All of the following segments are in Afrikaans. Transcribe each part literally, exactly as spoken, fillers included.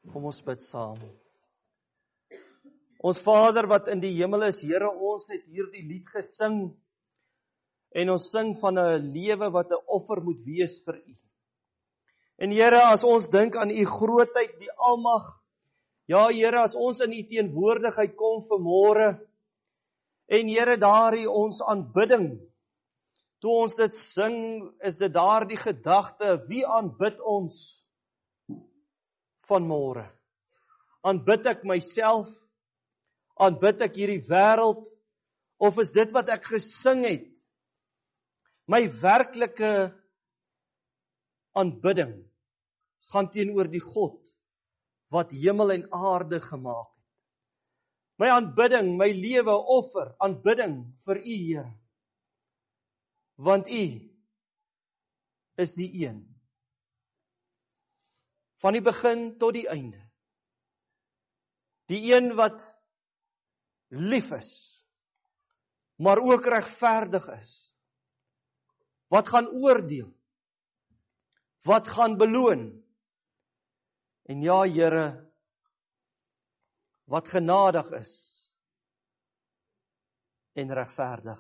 Kom ons bid saam. Ons Vader wat in die hemel is, Here, ons het hierdie lied gesing en ons sing van 'n lewe wat 'n offer moet wees vir U. En Here, as ons dink aan U grootheid, die almag, ja Here, as ons in U teenwoordigheid kom vanmôre en Here, daardie ons aanbidding, toe ons dit sing, is dit daardie gedagte, wie aanbid ons vanmôre? Aanbid ek myself? Aanbid ek hierdie wêreld? Of is dit wat ek gesing het my werklike aanbidding gaan teenoor die God wat hemel en aarde gemaak het? My aanbidding, my lewe offer, aanbidding vir U, Here. Want U is die een van die begin tot die einde. Die een wat lief is, maar ook regverdig is. Wat gaan oordeel? Wat gaan beloon? En ja, Here, wat genadig is en regverdig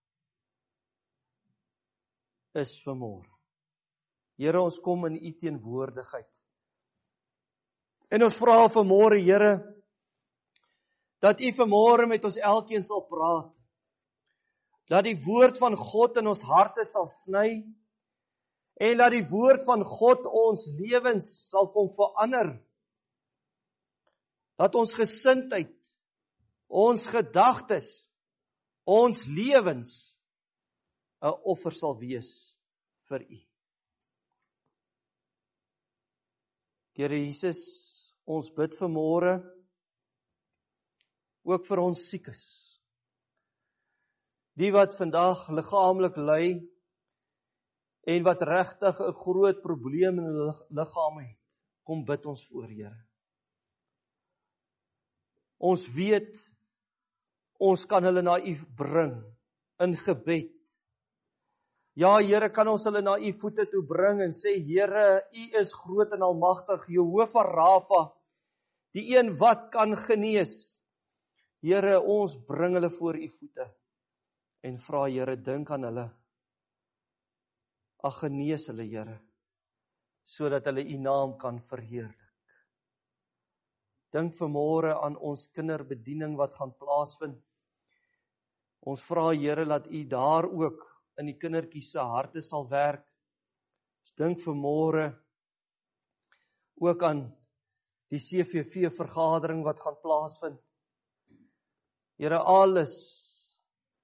is vanmôre. Here, ons kom in U teenwoordigheid. En ons vra vanmôre, Here, dat U vanmôre met ons elkeen sal praat. Dat die woord van God in ons harte sal sny en dat die woord van God ons lewens sal kom verander. Dat ons gesindheid, ons gedagtes, ons lewens 'n offer sal wees vir U. Here Jesus, ons bid vanmôre ook vir ons siekes. Die wat vandag liggaamlik ly en wat regtig 'n groot probleem in hulle liggame het. Kom bid ons voor, Here. Ons weet, ons kan hulle na U bring in gebed. Ja, Here, kan ons hulle na U voete toe bring en sê, Here, U is groot en almagtig, Jehovah Rafa, die een wat kan genees. Here, ons bring hulle voor U voete en vra, Here, dink aan hulle. Ag, genees hulle, Here, sodat hulle U naam kan verheerlik. Dink vanmôre aan ons kinderbediening wat gaan plaasvind. Ons vra, Here, dat U daar ook in die kindertjies se harte sal werk. Ons dink vanmôre ook aan die C V V vergadering wat gaan plaasvind. Here, alles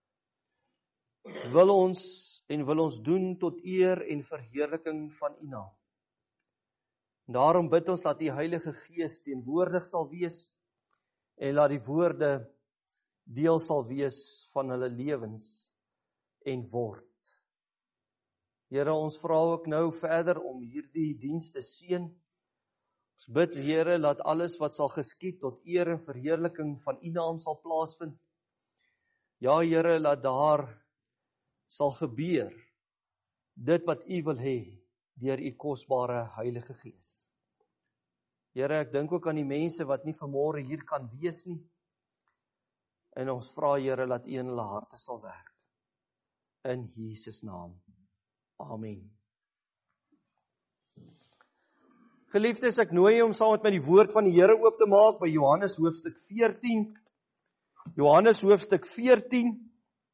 wil ons en wil ons doen tot eer en verheerliking van U naam. Daarom bid ons dat die Heilige Gees teenwoordig sal wees en laat die woorde deel sal wees van hulle lewens en word. Here, ons vra ook nou verder om hierdie diens te seën. Ons bid, Here, laat alles wat sal geskied tot eer en verheerliking van U naam sal plaasvind. Ja, Here, laat daar sal gebeur dit wat U wil hê deur U kosbare Heilige Gees. Here, ek dink ook aan die mense wat nie vanmôre hier kan wees nie. En ons vra, Here, dat U in hulle harte sal werk. In Jesus naam. Amen. Geliefdes, ek nooi om saam met my die woord van die Here oop te maak by Johannes hoofstuk veertien. Johannes hoofstuk veertien.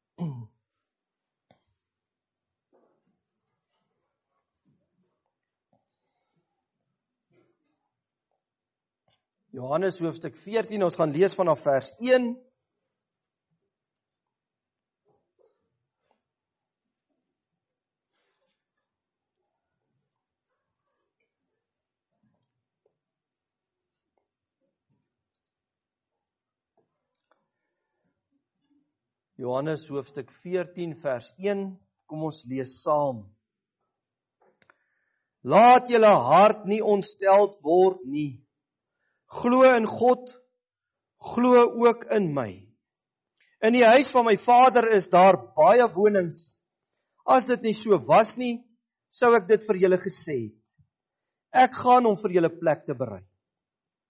Johannes hoofstuk veertien, ons gaan lees vanaf vers een. Johannes hoofstuk veertien vers een, kom ons lees saam. Laat julle hart nie ontsteld word nie. Glo in God, glo ook in my. In die huis van my Vader is daar baie wonings. As dit nie so was nie, sou ek dit vir julle gesê het. Ek gaan om vir julle plek te berei.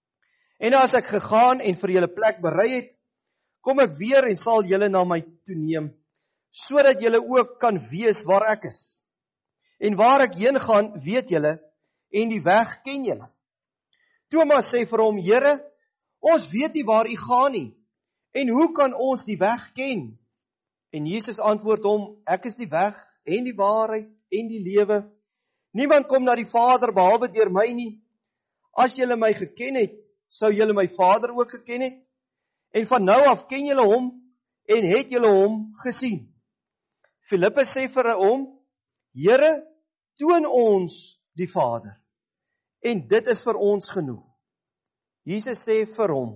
En as ek gegaan en vir julle plek berei het, kom ek weer en sal julle na my toe neem, sodat julle ook kan wees waar ek is. En waar ek heen gaan, weet julle, en die weg ken julle. Thomas sê vir hom, Here, ons weet nie waar u gaan nie, en hoe kan ons die weg ken? En Jesus antwoord hom, ek is die weg, en die waarheid, en die lewe. Niemand kom na die Vader behalwe deur my nie. As julle my geken het, sou julle my Vader ook geken het. En van nou af ken julle hom, en het julle hom gesien. Filippus sê vir hom, Here, toon ons die Vader, en dit is vir ons genoeg. Jesus sê vir hom,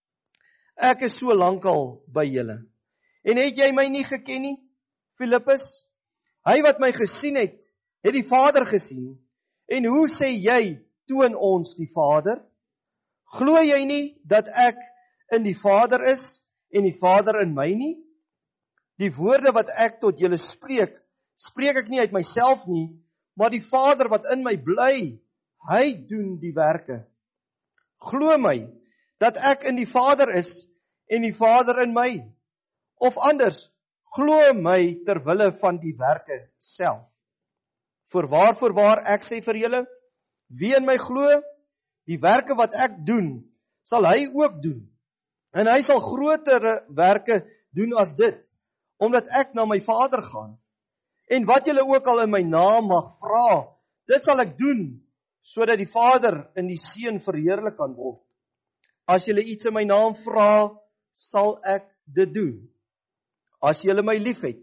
ek is so lank al by julle, en het jy my nie geken nie, Filippus? Hy wat my gesien het, het die Vader gesien, en hoe sê jy, toon ons die Vader? Glo jy nie, dat ek in die Vader is, en die Vader in my nie? Die woorde wat ek tot julle spreek, spreek ek nie uit myself nie, maar die Vader wat in my bly, hy doen die werke. Glo my, dat ek in die Vader is, en die Vader in my. Of anders, glo my ter wille van die werke self. Voorwaar, voorwaar, ek sê vir julle, wie in my glo, die werke wat ek doen, sal hy ook doen. En hy sal grotere werke doen as dit, omdat ek na my Vader gaan. En wat julle ook al in my naam mag vra, dit sal ek doen, sodat die Vader in die Seun verheerlik kan word. As julle iets in my naam vra, sal ek dit doen. As julle my liefhet,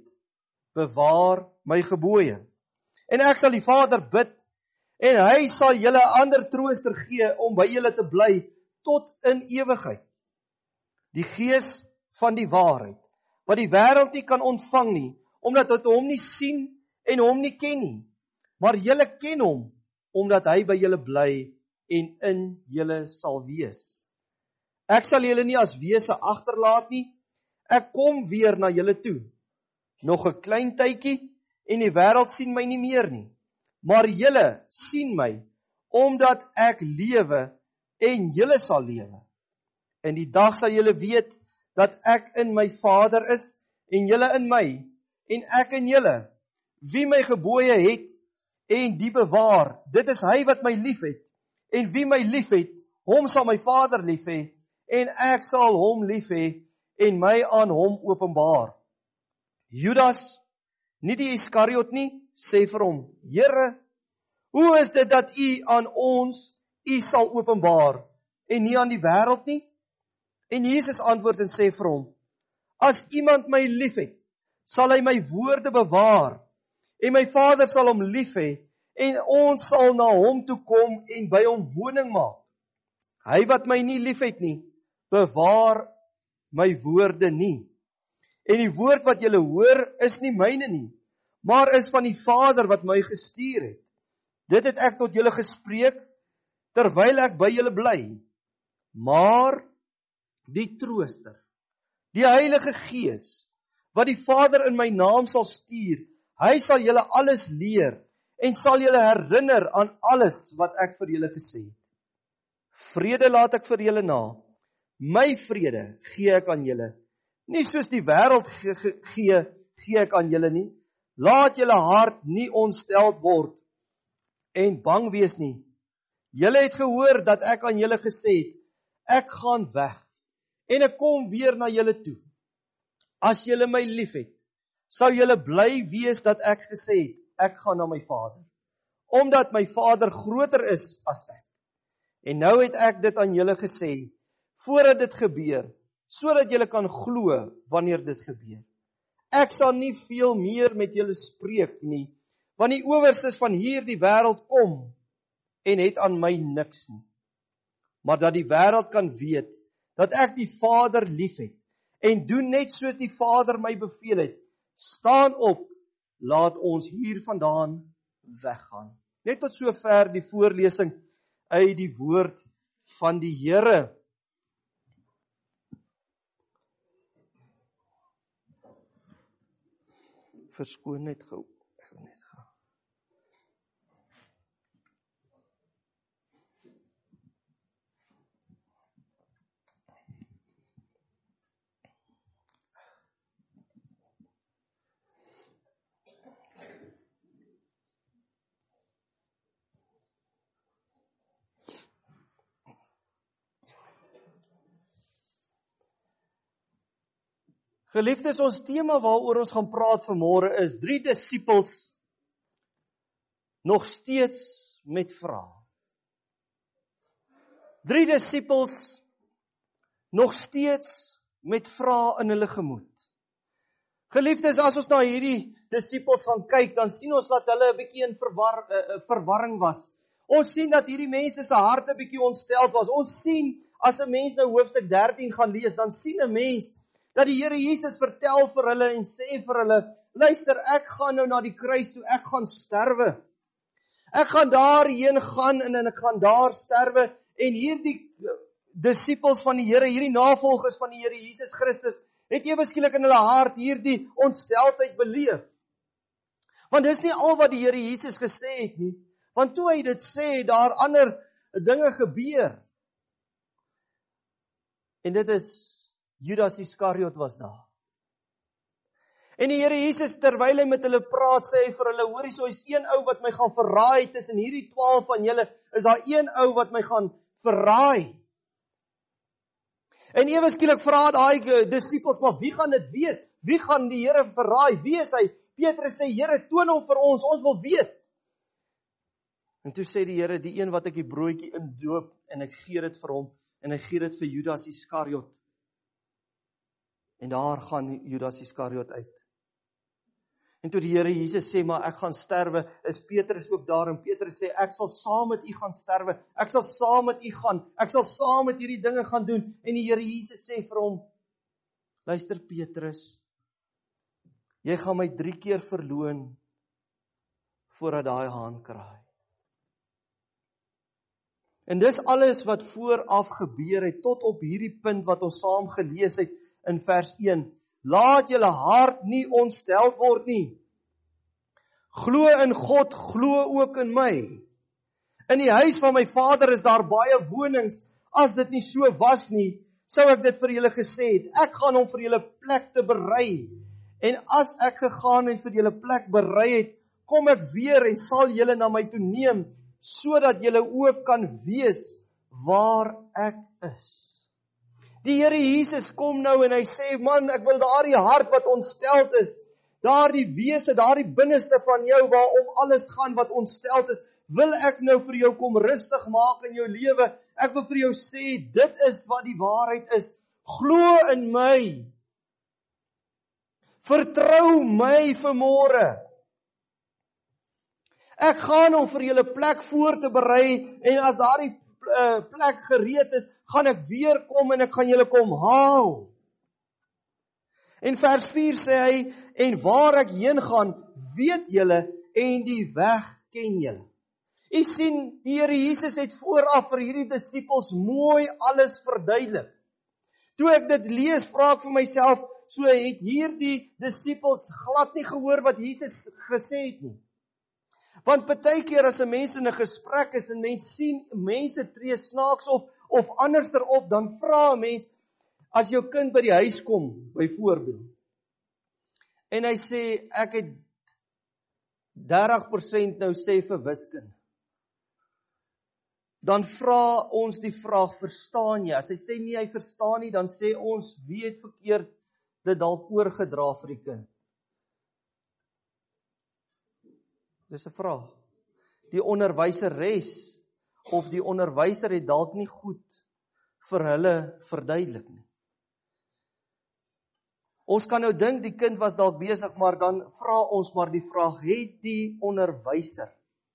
bewaar my gebooie. En ek sal die Vader bid, en hy sal julle ander trooster gee, om by julle te bly, tot in ewigheid. Die Gees van die waarheid, wat die wêreld nie kan ontvang nie, omdat dit hom nie sien, en hom nie ken nie. Maar julle ken hom, omdat hy by julle bly, en in julle sal wees. Ek sal julle nie as wese agterlaat nie, ek kom weer na julle toe. Nog 'n klein tydjie, en die wêreld sien my nie meer nie. Maar julle sien my, omdat ek lewe, en julle sal lewe. In die dag sal julle weet, dat ek in my Vader is, en julle in my, en ek in julle. Wie my gebooie het, en die bewaar, dit is hy wat my lief het. En wie my lief het, hom sal my Vader lief hê, en ek sal hom lief hê, en my aan hom openbaar. Judas, nie die Iskariot nie, sê vir hom, Here, hoe is dit dat u aan ons, u sal openbaar, en nie aan die wêreld nie? En Jesus antwoord en sê vir hom, as iemand my liefhet, sal hy my woorde bewaar, en my Vader sal hom lief hê, en ons sal na hom toe kom, en by hom woning maak. Hy wat my nie liefhet nie, bewaar my woorde nie. En die woord wat julle hoor, is nie myne nie, maar is van die Vader wat my gestuur het. Dit het ek tot julle gespreek, terwyl ek by julle bly. Maar die Trooster, die Heilige Gees, wat die Vader in my naam sal stuur, hy sal julle alles leer, en sal julle herinner aan alles wat ek vir julle gesê het. Vrede laat ek vir julle na, my vrede gee ek aan julle, nie soos die wêreld gee, gee, gee ek aan julle nie. Laat julle hart nie ontsteld word, en bang wees nie. Julle het gehoor dat ek aan julle gesê het, ek gaan weg, en ek kom weer na julle toe. As julle my liefhet, sou julle bly wees dat ek gesê het, ek gaan na my Vader, omdat my Vader groter is as ek. En nou het ek dit aan julle gesê, voordat dit gebeur, sodat julle kan glo wanneer dit gebeur. Ek sal nie veel meer met julle spreek nie, want die owerstes van hierdie wêreld kom, en het aan my niks nie. Maar dat die wêreld kan weet, dat ek die Vader liefhet, en doen net soos die Vader my beveel het. Staan op, laat ons hier vandaan weggaan. Net tot sover die voorlesing uit die woord van die Here. Verskoon net gou. Ek wil net gaan. Geliefdes, ons tema waaroor ons gaan praat vanmôre is drie disippels nog steeds met vrae. Drie disippels nog steeds met vrae in hulle gemoed. Geliefdes, as ons na hierdie disippels gaan kyk, dan sien ons dat hulle 'n bietjie in verwar, uh, verwarring was. Ons sien dat hierdie mense se harte bietjie ontsteld was. Ons sien, as 'n mens nou hoofstuk dertien gaan lees, dan sien 'n mens dat die Here Jesus vertel vir hulle en sê vir hulle, luister, ek gaan nou na die kruis toe, ek gaan sterwe. Ek gaan daarheen gaan en, en ek gaan daar sterwe. En hierdie disippels van die Here, hierdie navolgers van die Here Jesus Christus, het ewe skielik in hulle hart hierdie ontstelteheid beleef. Want dis nie al wat die Here Jesus gesê het nie. Want toe hy dit sê, daar ander dinge gebeur. En dit is Judas Iskariot was daar. En die Here Jesus, terwyl hy met hulle praat, sê hy vir hulle, hoor hierso, is een ou wat my gaan verraai, tussen hierdie twaalf van julle, is daar een ou wat my gaan verraai. En ewe skielik vra daai disippels, maar wie gaan dit wees? Wie gaan die Here verraai? Wie is hy? Petrus sê, Here, toon hom vir ons, ons wil weet. En toe sê die Here, die een wat ek die broodjie indoop, en ek gee dit vir hom, en ek gee dit vir Judas Iskariot. En daar gaan Judas Iskariot uit. En toe die Here Jesus sê, maar ek gaan sterwe, is Petrus ook daar, en Petrus sê, ek sal saam met u gaan sterwe, ek sal saam met u gaan, ek sal saam met hierdie dinge gaan doen, en die Here Jesus sê vir hom, luister Petrus, jy gaan my drie keer verloon, voordat daai haan kraai. En dis alles wat vooraf gebeur het, tot op hierdie punt wat ons saam gelees het, in vers een, laat julle hart nie ontsteld word nie. Glo in God, glo ook in my. In die huis van my Vader is daar baie wonings. As dit nie so was nie, sou ek dit vir julle gesê het. Ek gaan om vir julle plek te berei. En as ek gegaan en vir julle plek berei het, kom ek weer en sal julle na my toe neem, sodat julle ook kan wees waar ek is. Die Here Jesus kom nou en hy sê, man, ek wil daardie hart wat ontsteld is, daardie wese, daardie binneste van jou, waarom alles gaan wat ontsteld is, wil ek nou vir jou kom rustig maak in jou lewe. Ek wil vir jou sê, dit is wat die waarheid is. Glo in my. Vertrou my vanmôre. Ek gaan om vir julle plek voor te berei, en as daardie uh, plek gereed is, gaan ek weer kom en ek gaan julle kom haal. En vers vier sê hy, en waar ek heen gaan, weet julle, en die weg ken julle. U sien, die Here Jesus het vooraf vir hierdie disippels mooi alles verduidelik. Toe ek dit lees, vra ek vir myself, so het hierdie disippels glad nie gehoor wat Jesus gesê het nie. Want partykeer as 'n mens in 'n gesprek is en mens sien mense tree snaaks op of anderster op, dan vra 'n mens, as jou kind by die huis kom, byvoorbeeld, en hy sê, ek het dertig persent nou sê vir wiskunde, dan vra ons die vraag, verstaan jy? As hy sê nie, hy verstaan nie, dan sê ons, wie het verkeerd dit dalk oorgedra vir die kind? Dis 'n vraag. Die onderwyseres of die onderwyser het dalk nie goed vir hulle verduidelik nie. Ons kan nou dink die kind was dalk besig, maar dan vra ons maar die vraag, het die onderwyser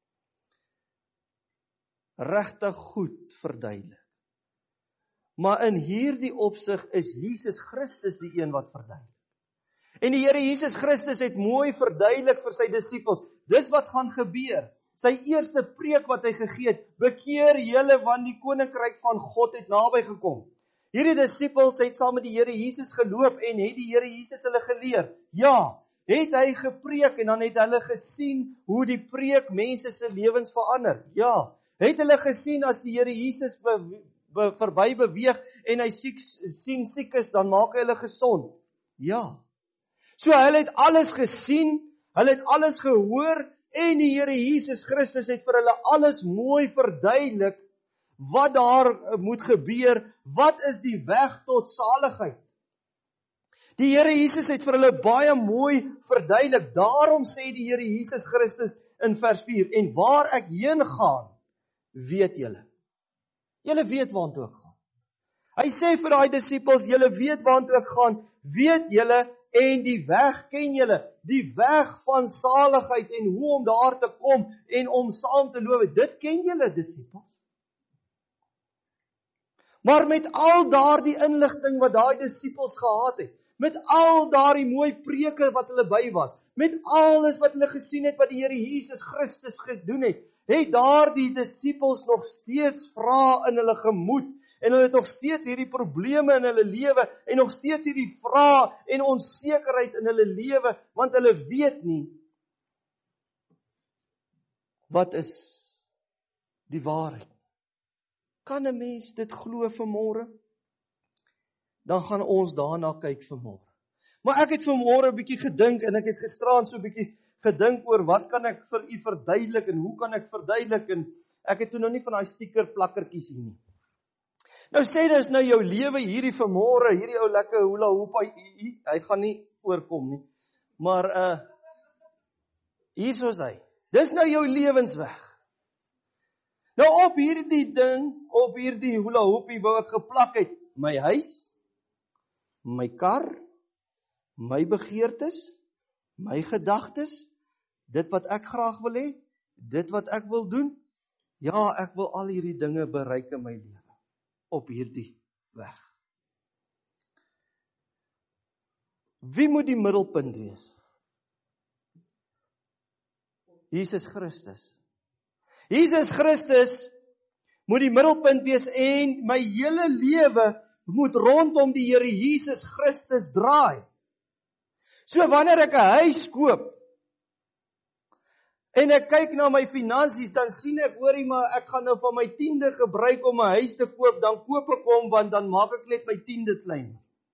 regtig goed verduidelik? Maar in hierdie opsig is Jesus Christus die een wat verduidelik. En die Here Jesus Christus het mooi verduidelik vir sy disippels, dis wat gaan gebeur. Sy eerste preek wat hy gegee het, bekeer julle want die koninkryk van God het naby gekom. Hierdie disippels het saam met die Here Jesus geloop en het die Here Jesus hulle geleer. Ja, het hy gepreek en dan het hulle gesien hoe die preek mense se lewens verander. Ja, het hulle gesien as die Here Jesus be, be, verby beweeg en hy siek, sien siek is, dan maak hy hulle gesond. Ja. So hulle het alles gesien, hulle het alles gehoor en die Here Jesus Christus het vir hulle alles mooi verduidelik wat daar moet gebeur, wat is die weg tot saligheid. Die Here Jesus het vir hulle baie mooi verduidelik. Daarom sê die Here Jesus Christus in vers vier, en waar ek heen gaan, weet julle. Julle weet waartoe ek gaan. Hy sê vir daai disippels, julle weet waartoe ek gaan, weet julle, en die weg ken julle, die weg van saligheid en hoe om daar te kom en om saam te loop, dit ken julle disippels. Maar met al daardie inligting wat daai disippels gehad het, met al daardie mooi preke wat hulle by was, met alles wat hulle gesien het wat die Here Jesus Christus gedoen het, het daardie disippels nog steeds vrae in hulle gemoed, en hulle het nog steeds hierdie probleme in hulle lewe, en nog steeds hierdie vrae en onsekerheid in hulle lewe, want hulle weet nie, wat is die waarheid. Kan 'n mens dit glo vanmôre? Dan gaan ons daarna kyk vanmôre. Maar ek het vanmôre 'n bietjie gedink, en ek het gisteraan so 'n bietjie gedink oor wat kan ek vir u verduidelik, en hoe kan ek verduidelik, en ek het toe nou nie van daai sticker plakkertjies hier nie. Nou sê dit is nou jou lewe hierdie vanmôre, hierdie ou lekker hula hoop, hy, hy, hy gaan nie oorkom nie. Maar uh hier soos hy. Dis nou jou lewensweg. Nou op hierdie ding, op hierdie hula hoopie wou ek geplak het, my huis, my kar, my begeertes, my gedagtes, dit wat ek graag wil hê, dit wat ek wil doen, ja, ek wil al hierdie dinge bereik in my lewe, op hierdie weg. Wie moet die middelpunt wees? Jesus Christus. Jesus Christus moet die middelpunt wees, en my hele lewe moet rondom die Here Jesus Christus draai. So wanneer ek 'n huis koop, en ek kyk na my finansies, dan sien ek, hoorie, maar ek gaan nou van my tiende gebruik om 'n huis te koop, dan koop ek hom, want dan maak ek net my tiende klein.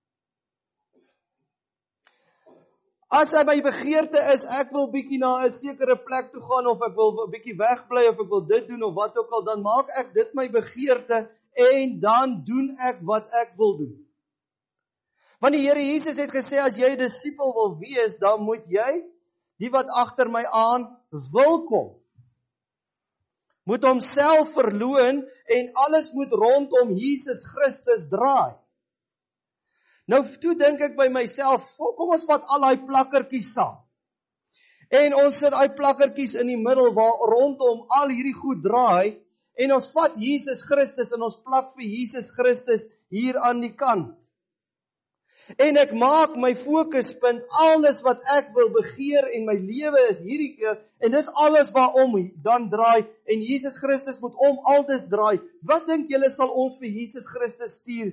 As hy my begeerte is, ek wil bietjie na 'n sekere plek toe gaan, of ek wil bietjie wegbly, of ek wil dit doen, of wat ook al, dan maak ek dit my begeerte, en dan doen ek wat ek wil doen. Want die Here Jesus het gesê, as jy 'n disipel wil wees, dan moet jy, die wat agter my aan wil kom, moet homself verloon, en alles moet rondom Jesus Christus draai. Nou, toe dink ek by myself, kom ons vat al daai plakkertjies saam. En ons sit daai plakkertjies in die middel, waar rondom al hierdie goed draai, en ons vat Jesus Christus, en ons plak vir Jesus Christus hier aan die kant. En ek maak my fokuspunt, alles wat ek wil begeer, en my lewe is hierdie keer, en dis alles waarom dan draai, en Jesus Christus moet om altyd draai. Wat dink julle sal ons vir Jesus Christus stuur,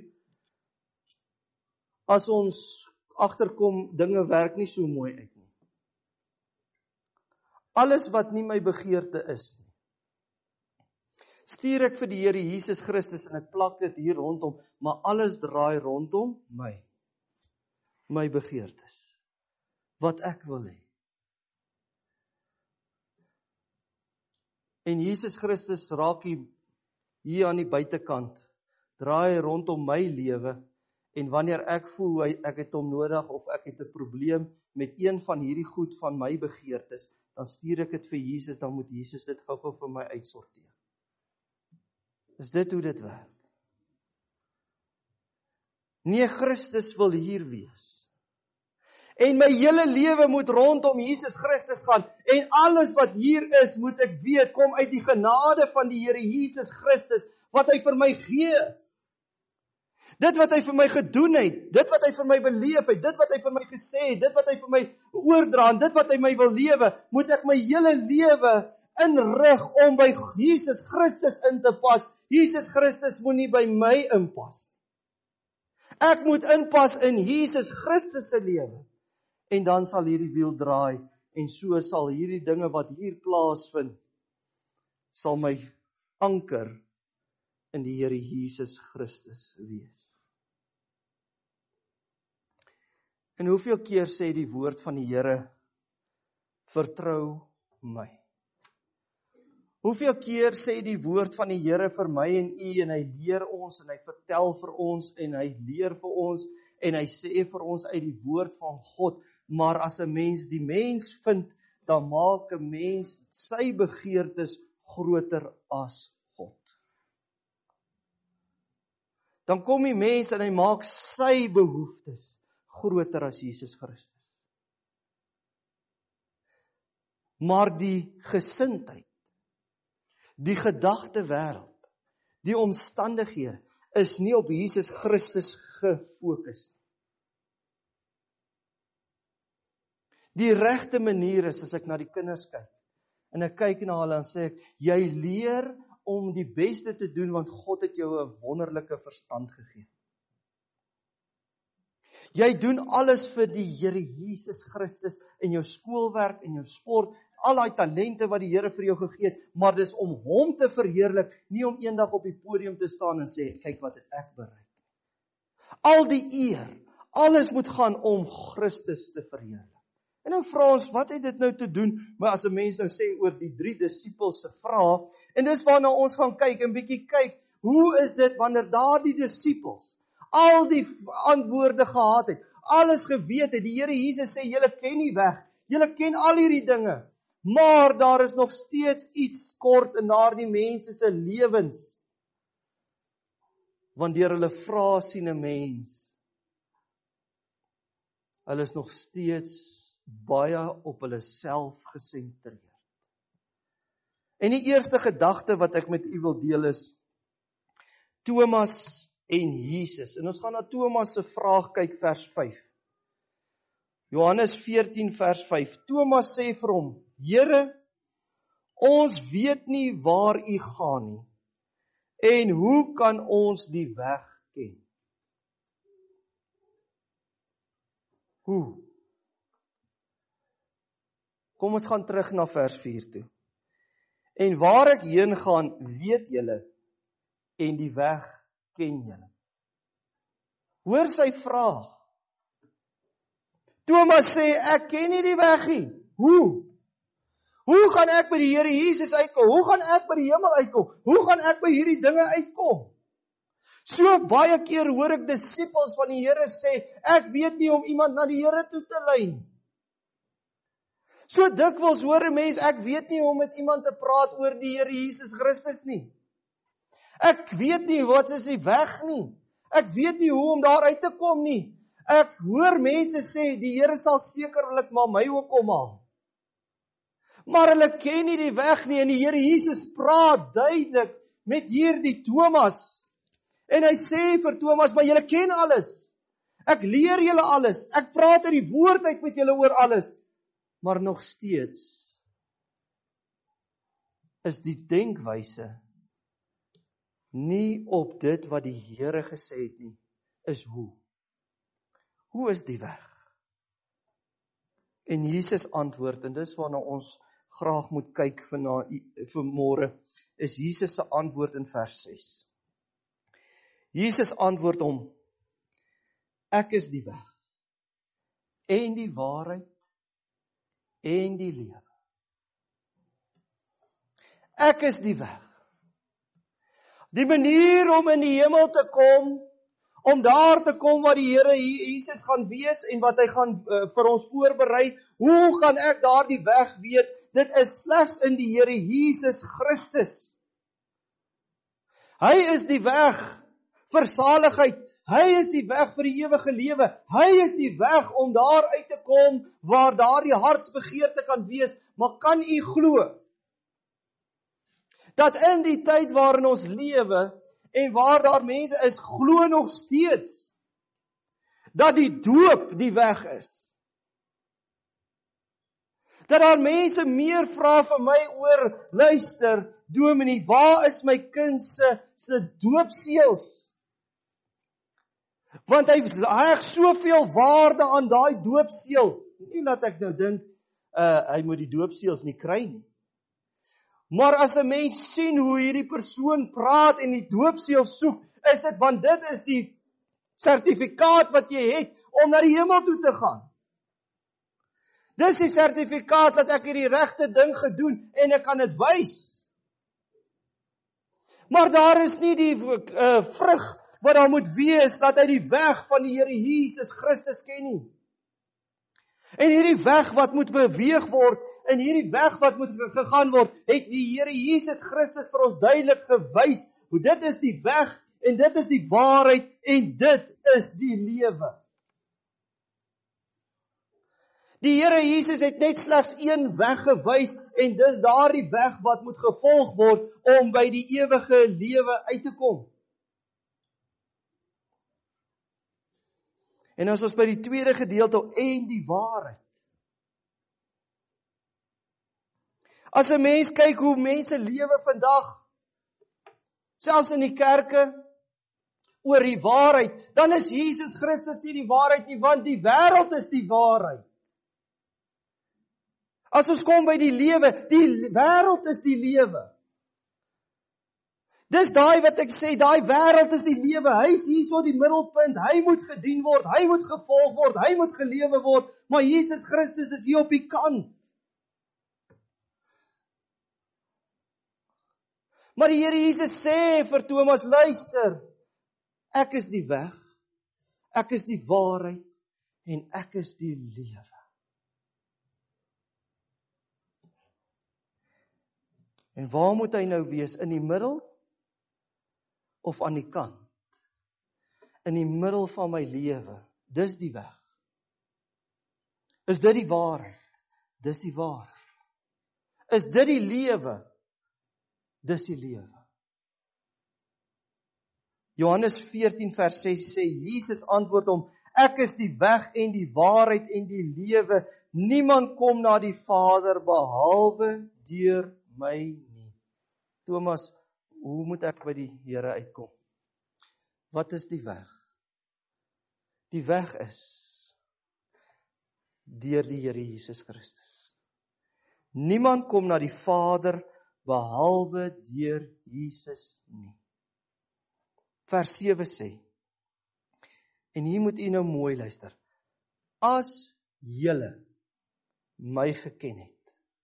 as ons agterkom, dinge werk nie so mooi uit nie? Alles wat nie my begeerte is nie, stuur ek vir die Here Jesus Christus, en ek plak dit hier rondom, maar alles draai rondom my, my begeertes, wat ek wil hê. En Jesus Christus raak hier, hier aan die buitekant, draai rondom my lewe, en wanneer ek voel, ek het hom nodig, of ek het 'n probleem met een van hierdie goed van my begeertes, dan stuur ek dit vir Jesus, dan moet Jesus dit gou-gou vir my uitsorteer. Is dit hoe dit werk? Nee, Christus wil hier wees. En my hele lewe moet rondom Jesus Christus gaan, en alles wat hier is, moet ek weet, kom uit die genade van die Here Jesus Christus, wat hy vir my gee. Dit wat hy vir my gedoen het, dit wat hy vir my beleef het, dit wat hy vir my gesê het, dit wat hy vir my oordra, en dit wat hy my wil lewe, moet ek my hele lewe inrig om by Jesus Christus in te pas. Jesus Christus moet nie by my inpas. Ek moet inpas in Jesus Christus se lewe. En dan sal hierdie wiel draai, en so sal hierdie dinge wat hier plaasvind, sal my anker in die Here Jesus Christus wees. En hoeveel keer sê die woord van die Here, vertrou my? Hoeveel keer sê die woord van die Here vir my en u, en hy leer ons, en hy vertel vir ons, en hy leer vir ons, en hy sê vir ons uit die woord van God, maar as 'n mens die mens vind, dan maak 'n mens sy begeertes groter as God. Dan kom die mens en hy maak sy behoeftes groter as Jesus Christus. Maar die gesindheid, die gedagte wêreld, die omstandighede, is nie op Jesus Christus gefokus. Die regte manier is, as ek na die kinders kyk, en ek kyk na hulle en sê ek, jy leer om die beste te doen, want God het jou 'n wonderlike verstand gegee. Jy doen alles vir die Here Jesus Christus, in jou skoolwerk, in jou sport, al die talente wat die Here vir jou gegee het, maar dis om hom te verheerlik, nie om eendag op die podium te staan en sê, kyk wat het ek bereik. Al die eer, alles moet gaan om Christus te verheerlik. En nou vra ons, wat het dit nou te doen, maar as 'n mens nou sê oor die drie disippels se vrae, en dis waarna ons gaan kyk, en bietjie kyk, hoe is dit wanneer daardie disippels al die antwoorde gehad het, alles geweet het, die Here Jesus sê, julle ken die weg, julle ken al hierdie dinge, maar daar is nog steeds iets kort in daardie mense se lewens, want deur hulle vrae sien 'n mens, hulle is nog steeds baie op hulle self gesentreerd. En die eerste gedagte wat ek met u wil deel is, Thomas en Jesus. En ons gaan na Thomas se vraag kyk, vers vyf. Johannes veertien vers vyf. Thomas sê vir hom, Here, ons weet nie waar u gaan nie, en hoe kan ons die weg ken? Hoe? Kom ons gaan terug na vers vier toe. En waar ek heen gaan, weet julle, en die weg ken julle. Hoor sy vraag. Thomas sê, ek ken nie die weg nie. Hoe? Hoe gaan ek by die Here Jesus uitkom? Hoe gaan ek by die hemel uitkom? Hoe gaan ek by hierdie dinge uitkom? So baie keer hoor ek disippels van die Here sê, ek weet nie om iemand na die Here toe te lei nie. So dikwels hoor 'n mens, ek weet nie hoe om met iemand te praat oor die Here Jesus Christus nie. Ek weet nie wat is die weg nie. Ek weet nie hoe om daar uit te kom nie. Ek hoor mense sê, die Here sal sekerlik maar my ook kom haal. Maar hulle ken nie die weg nie, en die Here Jesus praat duidelik met hierdie Thomas. En hy sê vir Thomas, maar julle ken alles. Ek leer julle alles. Ek praat uit die woord uit met julle oor alles. Maar nog steeds is die denkwyse nie op dit wat die Here gesê het nie, is hoe. Hoe is die weg? En Jesus antwoord, en dis waarna ons graag moet kyk vanmôre, is Jesus se antwoord in vers ses. Jesus antwoord hom, ek is die weg, en die waarheid, en die lewe. Ek is die weg. Die manier om in die hemel te kom, om daar te kom waar die Here Jesus gaan wees, en wat hy gaan uh, vir ons voorberei, hoe gaan ek daar die weg weet? Dit is slegs in die Here Jesus Christus. Hy is die weg vir saligheid. Hy is die weg vir die ewige lewe. Hy is die weg om daar uit te kom waar daar die hartsbegeerte kan wees. Maar kan u glo dat in die tyd waarin ons lewe en waar daar mense is, glo nog steeds dat die doop die weg is. Dat daar mense meer vra vir my oor, luister, dominee, waar is my kind se se doopseels? Want hy heg soveel waarde aan daai doopseel. Nie dat ek nou dink, uh, hy moet die doopseels nie kry nie. Maar as 'n mens sien hoe hierdie persoon praat en die doopseel soek, is dit want dit is die sertifikaat wat jy het om na die hemel toe te gaan. Dis die sertifikaat dat ek hierdie regte ding gedoen en ek kan dit wys. Maar daar is nie die uh, vrug wat daar moet wees, dat hy die weg van die Here Jesus Christus ken nie. En hierdie weg wat moet beweeg word, en hierdie weg wat moet gegaan word, het die Here Jesus Christus vir ons duidelik gewys, hoe dit is die weg, en dit is die waarheid, en dit is die lewe. Die Here Jesus het net slegs een weg gewys, en dis daardie weg wat moet gevolg word, om by die ewige lewe uit te kom. En as ons by die tweede gedeelte, en die waarheid. As 'n mens kyk hoe mense lewe vandag, selfs in die kerke, oor die waarheid, dan is Jesus Christus nie die waarheid nie, want die wêreld is die waarheid. As ons kom by die lewe, die wêreld is die lewe. Dis daai wat ek sê, daai wêreld is die lewe, hy is hier so die middelpunt, hy moet gedien word, hy moet gevolg word, hy moet gelewe word, maar Jesus Christus is hier op die kant. Maar die Here Jesus sê vir Thomas, luister, ek is die weg, ek is die waarheid, en ek is die lewe. En waar moet hy nou wees? In die middel? Of aan die kant? In die middel van my lewe. Dis die weg. Is dit die waarheid? Dis die waarheid. Is dit die lewe? Dis die lewe. Johannes veertien vers ses sê, Jesus antwoord hom, ek is die weg en die waarheid en die lewe. Niemand kom na die Vader behalwe deur my nie. Thomas, hoe moet ek by die Here uitkom? Wat is die weg? Die weg is deur die Here Jesus Christus. Niemand kom na die Vader behalwe deur Jesus nie. Vers sewe sê, en hier moet u nou mooi luister, as julle my geken het,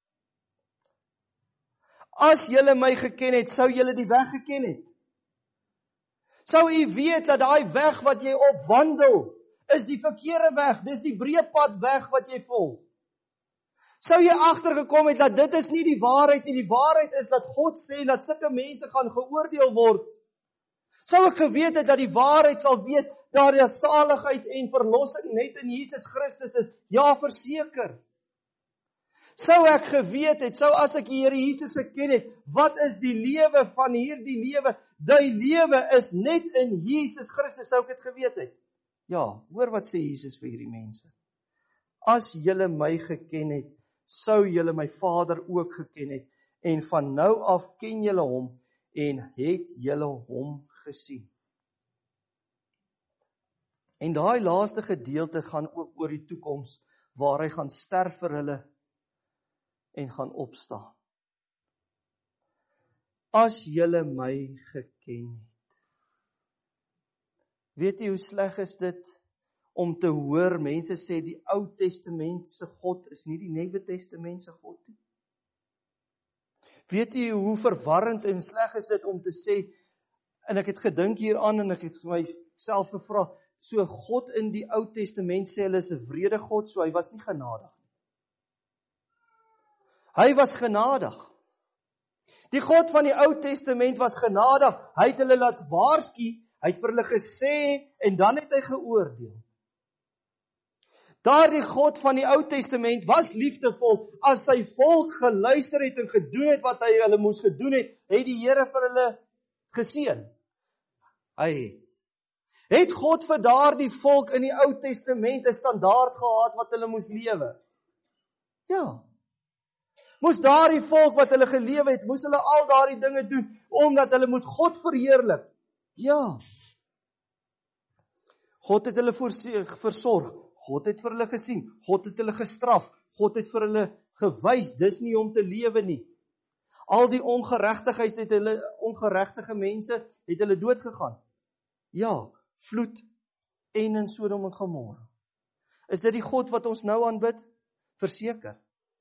as julle my geken het, sou julle die weg geken het. Sou u weet dat daai weg wat jy opwandel, is die verkeerde weg, dis die breë pad weg wat jy volg. Sou jy agtergekom het dat dit is nie die waarheid nie, die waarheid is dat God sê dat sulke mense gaan geoordeel word. Sou ek geweet het dat die waarheid sal wees, dat die saligheid en verlossing net in Jesus Christus is, ja, verseker. Sou ek geweet het, sou as ek die Here Jesus geken het, wat is die lewe van hierdie lewe? Die lewe is net in Jesus Christus, sou ek het geweet het. Ja, hoor wat sê Jesus vir hierdie mense. As julle my geken het, sou julle my Vader ook geken het, en van nou af ken julle hom, en het julle hom gesien. En daai laaste gedeelte gaan ook oor die toekoms, waar hy gaan sterf vir hulle, en gaan opstaan. As julle my geken het. Weet jy hoe sleg is dit om te hoor, mense sê die Ou Testament se God is nie die Nuwe Testament se God nie. Weet jy hoe verwarrend en sleg is dit om te sê, en ek het gedink hieraan en ek het vir myself gevra, so God in die Ou Testament sê hulle is 'n wrede God, so hy was nie genadig nie. Hy was genadig. Die God van die Ou Testament was genadig, hy het hulle laat waarsku, hy het vir hulle gesê, en dan het hy geoordeel. Daardie God van die Ou Testament was liefdevol, as sy volk geluister het en gedoen het wat hy hulle moes gedoen het, het die Here vir hulle geseën. Hy het. Het God vir daardie volk in die Ou Testament 'n standaard gehad wat hulle moes lewe? Ja. Moes daardie volk wat hulle gelewe het, moes hulle al daardie dinge doen, omdat hulle moet God verheerlik? Ja. God het hulle versorg, God het vir hulle gesien, God het hulle gestraf, God het vir hulle gewys, dis nie om te lewe nie. Al die ongeregtigheid het hulle, ongeregtige mense, het hulle dood gegaan. Ja, vloed en in Sodom en Gomorra. Is dit die God wat ons nou aanbid? Verseker.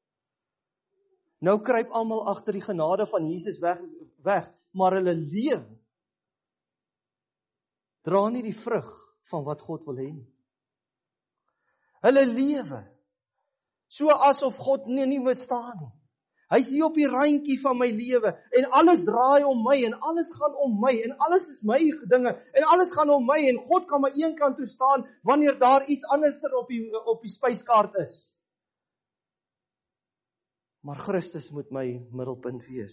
Nou kruip almal agter die genade van Jesus weg, weg, maar hulle lewe dra nie die vrug van wat God wil hê nie. Hulle lewe so asof God nie, nie bestaan nie. Hy is hier op die randjie van my lewe en alles draai om my en alles gaan om my en alles is my dinge en alles gaan om my en God kan maar een kant toe staan wanneer daar iets anders op die, op die spyskaart is. Maar Christus moet my middelpunt wees.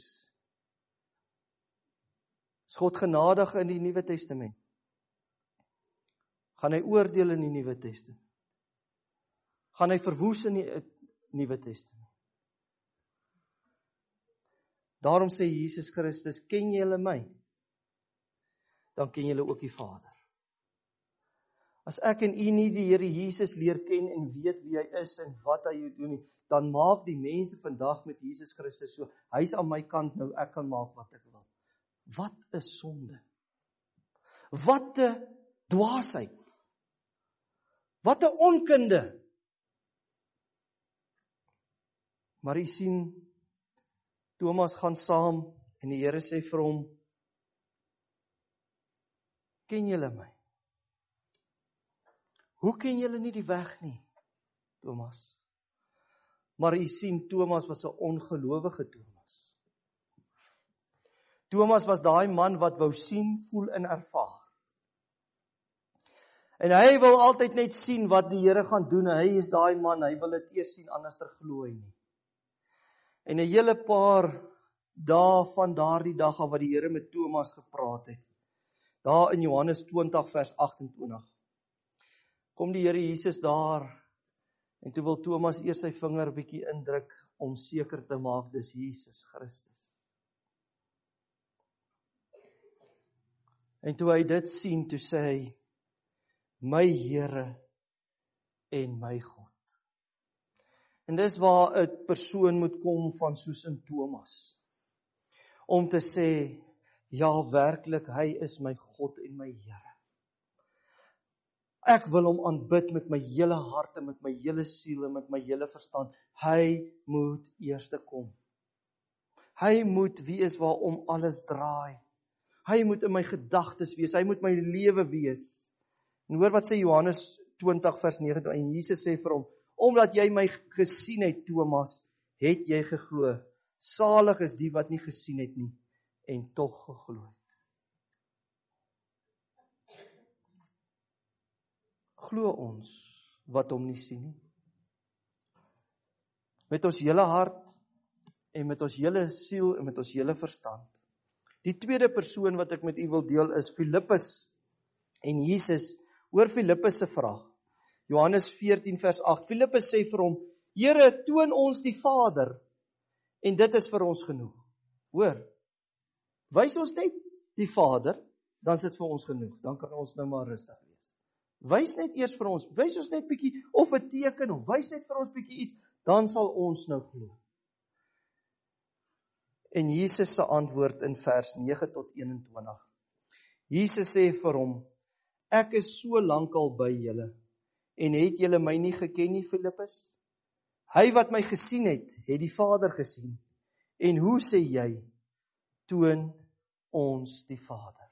Is God genadig in die Nuwe Testament? Gaan hy oordeel in die Nuwe Testament? Gaan hy verwoes in die Nuwe Testament? Daarom sê Jesus Christus, ken julle my, dan ken julle ook die Vader. As ek en u nie die Here Jesus leer ken en weet wie hy is en wat hy doen nie, dan maak die mense vandag met Jesus Christus so, hy is aan my kant nou, ek kan maak wat ek wil. Wat 'n sonde. Wat 'n dwaasheid. Wat 'n onkunde. Maar u sien, Thomas gaan saam en die Here sê vir hom, ken julle my? Hoe ken julle nie die weg nie, Thomas? Maar u sien, Thomas was 'n ongelowige Thomas. Thomas was daai man wat wou sien, voel en ervaar. En hy wil altyd net sien wat die Here gaan doen. Hy is daai man, hy wil dit eers sien, anders ter glo hy nie. En 'n hele paar dae van daardie dag af wat die Here met Thomas gepraat het, daar in Johannes twintig vers agt-en-twintig, kom die Here Jesus daar, en toe wil Thomas eers sy vinger bietjie indruk, om seker te maak, dis Jesus Christus. En toe hy dit sien, toe sê hy, my Here en my God. En dis waar 'n persoon moet kom van soos in Thomas, om te sê, ja werklik, hy is my God en my Here. Ek wil hom aanbid met my hele hart en met my hele siel en met my hele verstand. Hy moet eerste kom. Hy moet wees waarom alles draai. Hy moet in my gedagtes wees, hy moet my lewe wees. En hoor wat sê Johannes twintig vers nege, en Jesus sê vir hom, omdat jy my gesien het, Thomas, het jy geglo. Salig is die wat nie gesien het nie, en tog geglo het. Glo ons wat hom nie sien nie. Met ons hele hart, en met ons hele siel, en met ons hele verstand. Die tweede persoon wat ek met u wil deel is Filippus en Jesus, oor Filippus se vraag. Johannes veertien vers agt, Filippus sê vir hom, Here, toon ons die Vader, en dit is vir ons genoeg. Hoor, wys ons net die Vader, dan is dit vir ons genoeg, dan kan ons nou maar rustig wees. Wys net eers vir ons, wys ons net bietjie, of 'n teken, of wys net vir ons bietjie iets, dan sal ons nou glo. En Jesus se antwoord in vers nege tot eenentwintig. Jesus sê vir hom, ek is so lank al by julle, en het julle my nie geken nie, Filippus? Hy wat my gesien het, het die Vader gesien. En hoe sê jy, toon ons die Vader?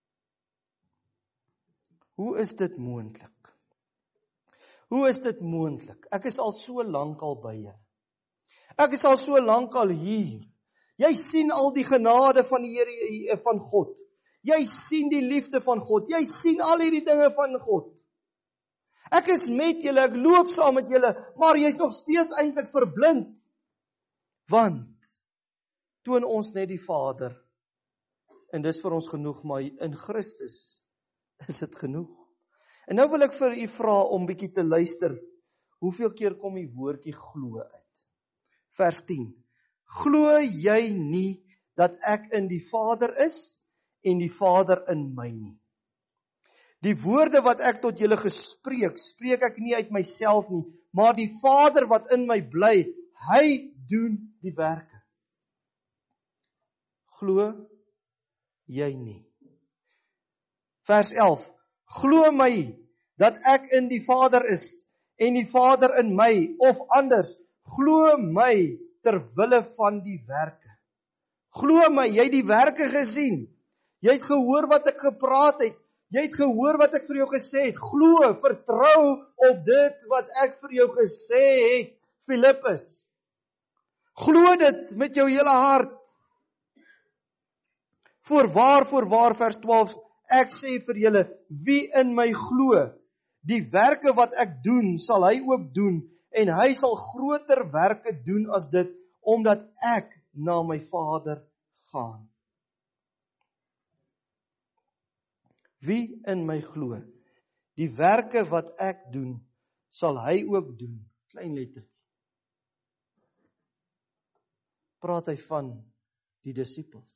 Hoe is dit moontlik? Hoe is dit moontlik? Ek is al so lank al by julle. Ek is al so lank al hier. Jy sien al die genade van die Here, van God. Jy sien die liefde van God. Jy sien al hierdie dinge van God. Ek is met julle, ek loop saam met julle, maar jy is nog steeds eintlik verblind. Want, toon ons net die Vader, en dis vir ons genoeg, maar in Christus is dit genoeg. En nou wil ek vir u vra om bietjie te luister, hoeveel keer kom die woordjie glo uit? Vers tien, glo jy nie, dat ek in die Vader is, en die Vader in my nie? Die woorde wat ek tot julle gespreek, spreek ek nie uit myself nie, maar die Vader wat in my bly, hy doen die werke. Glo jy nie? Vers elf, glo my, dat ek in die Vader is, en die Vader in my, of anders, glo my, ter wille van die werke. Glo my, jy het die werke gesien, jy het gehoor wat ek gepraat het, Jy het gehoor wat ek vir jou gesê het. Glo, vertrou op dit wat ek vir jou gesê het, Filippus. Glo dit met jou hele hart. Voorwaar, voorwaar, vers twaalf, ek sê vir julle, wie in my glo, die werke wat ek doen, sal hy ook doen, en hy sal groter werke doen as dit, omdat ek na my Vader gaan. Wie in my glo, die werke wat ek doen, sal hy ook doen. Klein lettertjie. Praat hy van die disippels.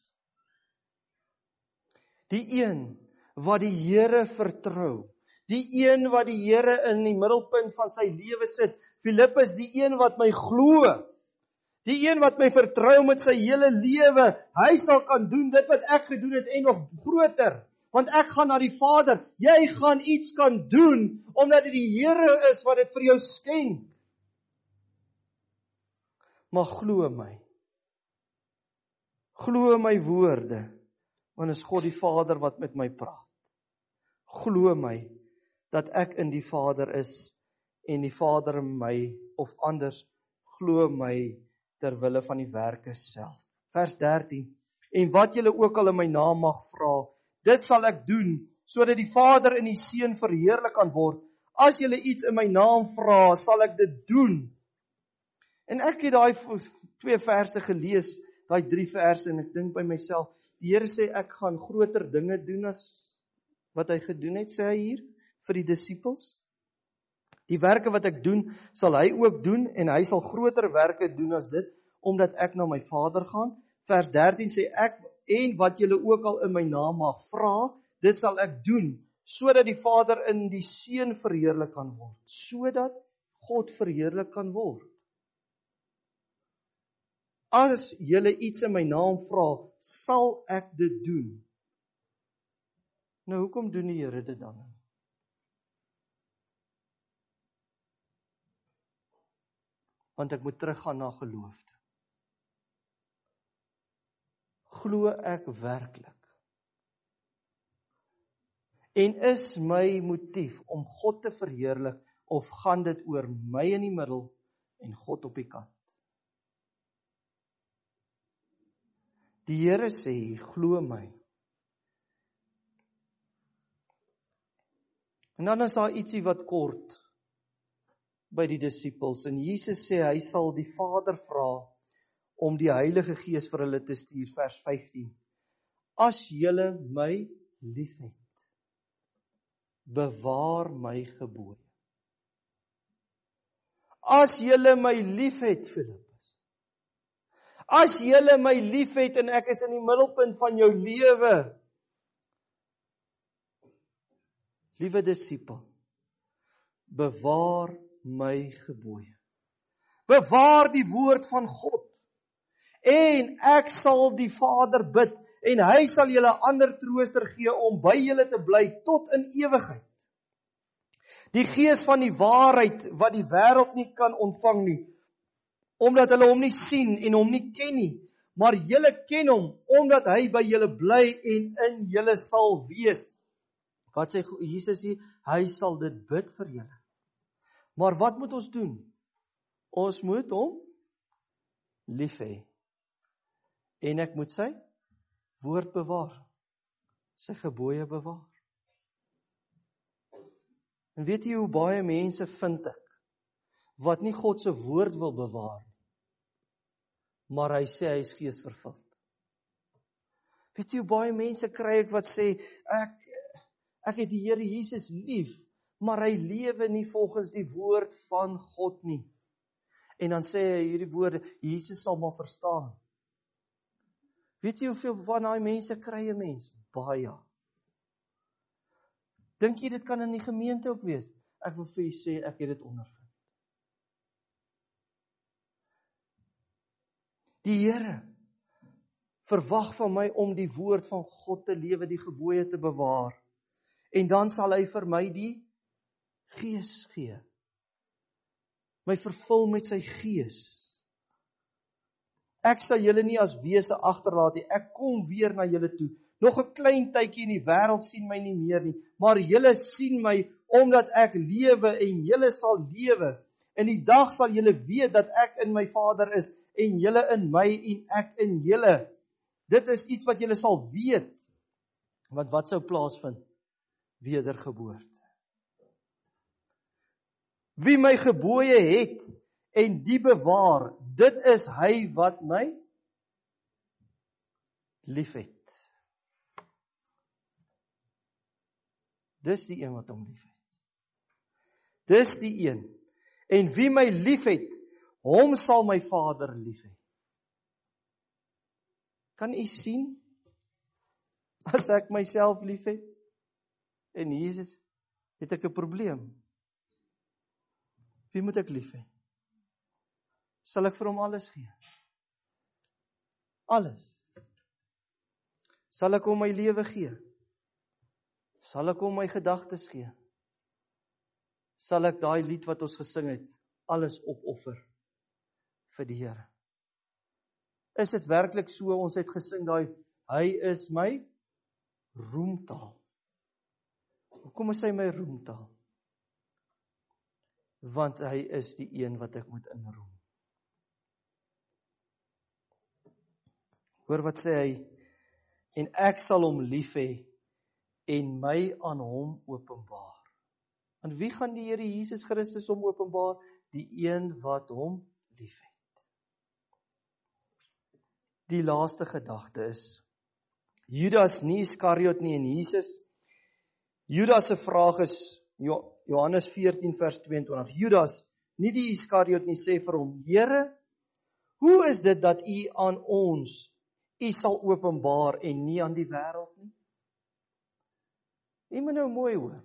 Die een wat die Here vertrou, die een wat die Here in die middelpunt van sy lewe sit, Filippus, die een wat my glo, die een wat my vertrou met sy hele lewe, hy sal kan doen dit wat ek gedoen het en nog groter, want ek gaan na die Vader, jy gaan iets kan doen, omdat dit die Here is wat dit vir jou skenk. Maar glo my, glo my woorde, want is God die Vader wat met my praat. Glo my, dat ek in die Vader is, en die Vader in my, of anders, glo my, terwille van die werke self. Vers dertien, en wat julle ook al in my naam mag vra, dit sal ek doen, sodat die Vader en die Seun verheerlik kan word. As julle iets in my naam vra, sal ek dit doen. En ek het daai twee verse gelees, daai drie verse, en ek dink by myself, die Here sê, ek gaan groter dinge doen as wat hy gedoen het, sê hy hier, vir die disippels. Die werke wat ek doen, sal hy ook doen, en hy sal groter werke doen as dit, omdat ek na my Vader gaan. Vers dertien sê ek, en wat julle ook al in my naam mag vra, dit sal ek doen, sodat die Vader in die Seun verheerlik kan word, sodat God verheerlik kan word. As julle iets in my naam vra, sal ek dit doen. Nou, hoekom doen die Here dit dan? Want ek moet teruggaan na geloofde. Glo ek werklik? En is my motief om God te verheerlik, of gaan dit oor my in die middel en God op die kant? Die Here sê, glo my. En dan is daar ietsie wat kort by die disippels, en Jesus sê, hy sal die Vader vra om die Heilige Gees vir hulle te stuur, vers vyftien. As julle my liefhet, bewaar my gebooie. As julle my liefhet, Filippus, as julle my liefhet en ek is in die middelpunt van jou lewe, liewe disipel, bewaar my gebooie. Bewaar die woord van God, en ek sal die Vader bid, en hy sal julle ander trooster gee om by julle te bly tot in ewigheid. Die Gees van die waarheid wat die wêreld nie kan ontvang nie, omdat hulle hom nie sien en hom nie ken nie, maar julle ken hom, omdat hy by julle bly en in julle sal wees. Wat sê Jesus hier? Hy sal dit bid vir julle. Maar wat moet ons doen? Ons moet hom lief hê. En ek moet sy woord bewaar. Sy gebooie bewaar. En weet jy hoe baie mense vind ek, wat nie God se woord wil bewaar, maar hy sê hy is geesvervuld. Weet jy hoe baie mense kry ek wat sê, ek, ek het die Here Jesus lief, maar hy lewe nie volgens die woord van God nie. En dan sê hy hierdie woorde, Jesus sal maar verstaan. Weet jy hoeveel van daai mense kry 'n mens? Baie. Dink jy dit kan in die gemeente ook wees? Ek wil vir jy sê, ek het dit ondervind. Die Here verwag van my om die woord van God te lewe, die gebooie te bewaar. En dan sal hy vir my die Gees gee. My vervul met sy Gees. Ek sal julle nie as wese agterlaat nie. Ek kom weer na julle toe. Nog 'n klein tydjie en die wêreld sien my nie meer nie, maar julle sien my omdat ek lewe en julle sal lewe. In die dag sal julle weet dat ek in my Vader is en julle in my en ek in julle. Dit is iets wat julle sal weet. Want wat sou plaasvind? Wedergeboorte. Wie my gebooie het en die bewaar, dit is hy wat my liefhet. Dis die een wat hom liefhet. Dis die een. En wie my liefhet, hom sal my Vader liefhet. Kan u sien? As ek myself liefhet en Jesus, het ek 'n probleem. Wie moet ek liefhet? Sal ek vir hom alles gee? Alles. Sal ek hom my lewe gee? Sal ek hom my gedagtes gee? Sal ek daai lied wat ons gesing het, alles opoffer vir die Here? Is dit werklik so, ons het gesing daai, hy is my roemtaal. Hoekom is hy my roemtaal? Want hy is die een wat ek moet inroem. Hoor wat sê hy, en ek sal hom lief hê en my aan hom openbaar. En wie gaan die Here Jesus Christus hom openbaar? Die een wat hom lief het. Die laaste gedagte is, Judas nie Iskariot nie en Jesus. Judas se vraag is, Johannes veertien vers tweeëntwintig, Judas, nie die Iskariot nie, sê vir hom, Here, hoe is dit dat u aan ons, u sal openbaar en nie aan die wêreld nie? U moet nou mooi hoor.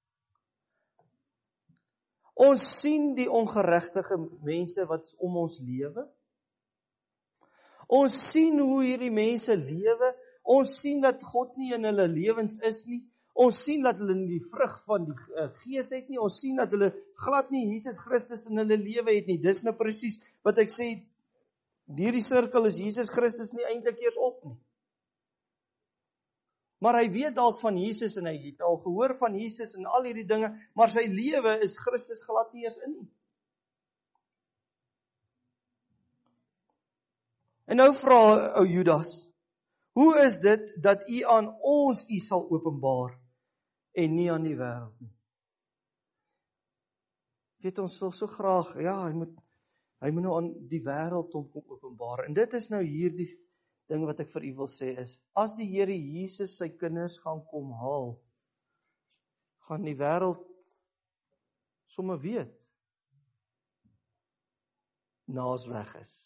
Ons sien die ongeregtige mense wat om ons lewe. Ons sien hoe hierdie mense lewe. Ons sien dat God nie in hulle lewens is nie. Ons sien dat hulle nie die vrug van die uh, Gees het nie. Ons sien dat hulle glad nie Jesus Christus in hulle lewe het nie. Dis nou presies wat ek sê, hierdie sirkel is Jesus Christus nie eintlik eers op nie. Maar hy weet dalk van Jesus en hy het al gehoor van Jesus en al hierdie dinge, maar sy lewe is Christus glad nie eers in nie. En nou vra ou Judas, hoe is dit dat u aan ons u sal openbaar en nie aan die wêreld nie? Weet ons wil so graag, ja, hy moet hy moet nou aan die wêreld hom kom openbaar. En dit is nou hierdie ding wat ek vir u wil sê is, as die Here Jesus sy kinders gaan kom haal, gaan die wêreld sommer weet, naas weg is.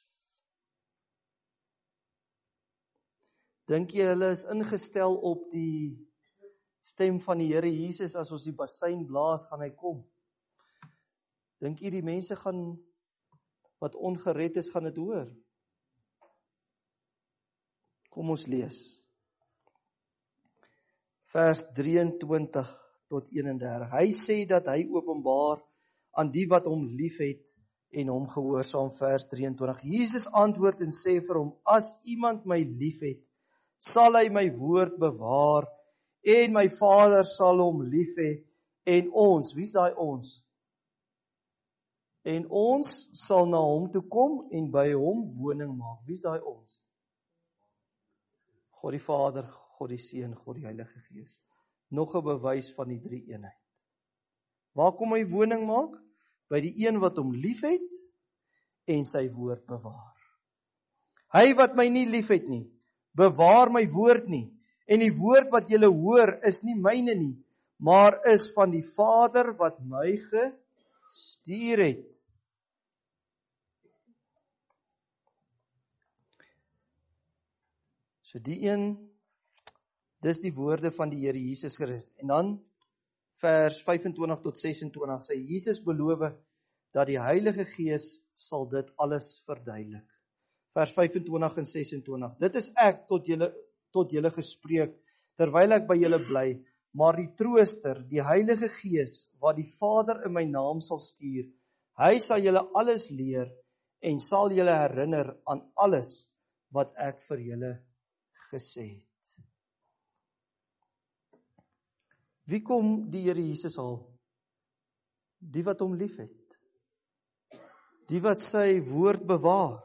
Dink jy hulle is ingestel op die stem van die Here Jesus, as ons die bassein blaas, gaan hy kom? Dink jy die mense gaan, wat ongered is, gaan dit hoor? Kom ons lees. Vers drieëntwintig tot eenendertig. Hy sê dat hy openbaar aan die wat hom liefhet en hom gehoorsaam, vers drieëntwintig. Jesus antwoord en sê vir hom, as iemand my liefhet, sal hy my woord bewaar en my Vader sal hom lief hê en ons, wie is daai ons? En ons sal na hom toe kom en by hom woning maak. Wie is daai ons? God die Vader, God die Seun, God die Heilige Gees. Nog 'n bewys van die drie eenheid. Waar kom hy woning maak? By die een wat hom liefhet en sy woord bewaar. Hy wat my nie liefhet nie, bewaar my woord nie, en die woord wat julle hoor is nie myne nie, maar is van die Vader wat my gestuur het. So die een, dis die woorde van die Here Jesus Christus. En dan vers vyfentwintig tot sesentwintig sê Jesus beloof dat die Heilige Gees sal dit alles verduidelik. Vers vyfentwintig en sesentwintig. Dit is ek tot julle tot julle gespreek terwyl ek by julle bly, maar die Trooster, die Heilige Gees wat die Vader in my naam sal stuur, hy sal julle alles leer en sal julle herinner aan alles wat ek vir julle gesê het. Wie kom die Here Jesus haal? Die wat hom lief het. Die wat sy woord bewaar.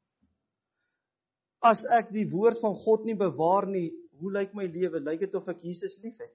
As ek die woord van God nie bewaar nie, hoe lyk my lewe? Lyk dit of ek Jesus lief het?